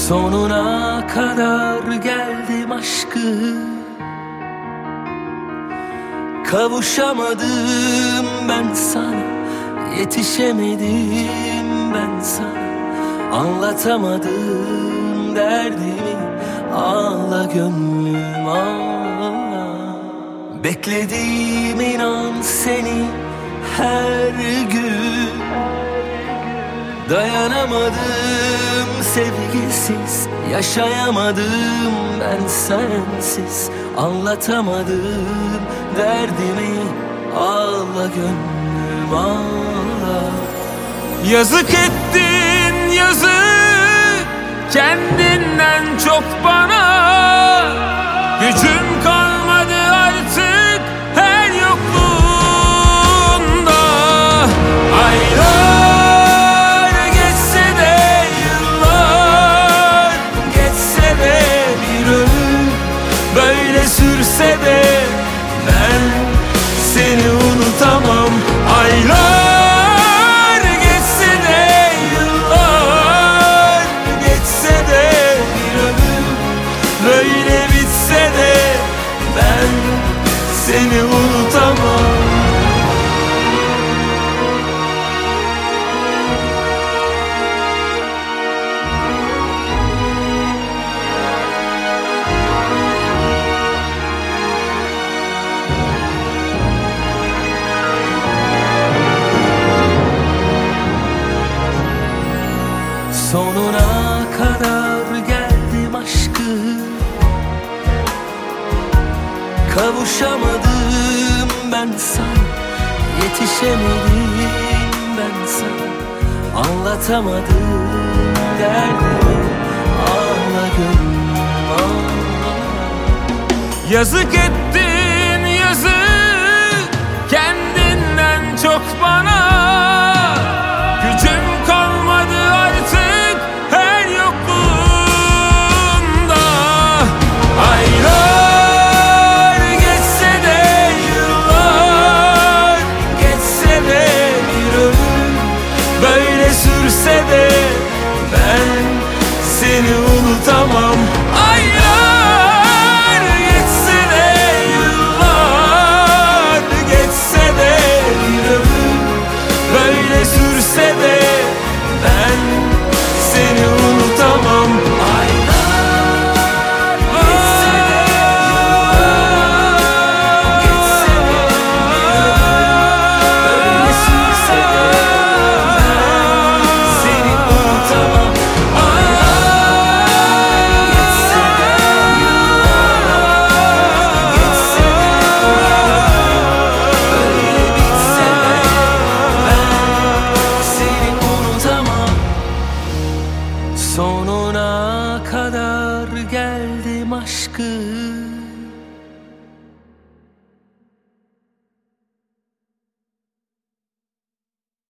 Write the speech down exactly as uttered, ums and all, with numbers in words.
Sonuna kadar geldim aşkı, kavuşamadım ben sana, yetişemedim ben sana, anlatamadım derdimi, ağla gönlüm ağla. Bekledim inan seni her gün, dayanamadım sevgisiz, yaşayamadım ben sensiz, anlatamadım derdimi, ağla gönlüm ağla. Yazık ettin yazık, kendinden çok bana. Gücüm kalmadı artık her yokluğunda. Aylar geçse de, yıllar geçse de, bir ömür böyle sürse de ben seni unutamam. Aylar geçse de, yıllar geçse de, bir ömür böyle bitse de ben seni unutamam. Sonuna kadar geldim aşkı, kavuşamadım ben sana, yetişemedim ben sana, anlatamadım derdimi, ağla gönlüm ağla. Yazık ettin yazık, kendinden çok bana. Gücüm kalmadı artık her yokluğunda. Aylar geçse de, yıllar geçse de, bir ömür böyle sürse de ben seni unutamam. Aylar geçse de, yıllar geçse de, bir ömür böyle sürse de ben seni unutamam. Aylar geçse de, yıllar geçse de, bir ömür böyle sürse de ben seni unutamam. Aylar geçse de, yıllar geçse de, böyle bitse de ben seni unutamam. Sonuna kadar geldim aşkı,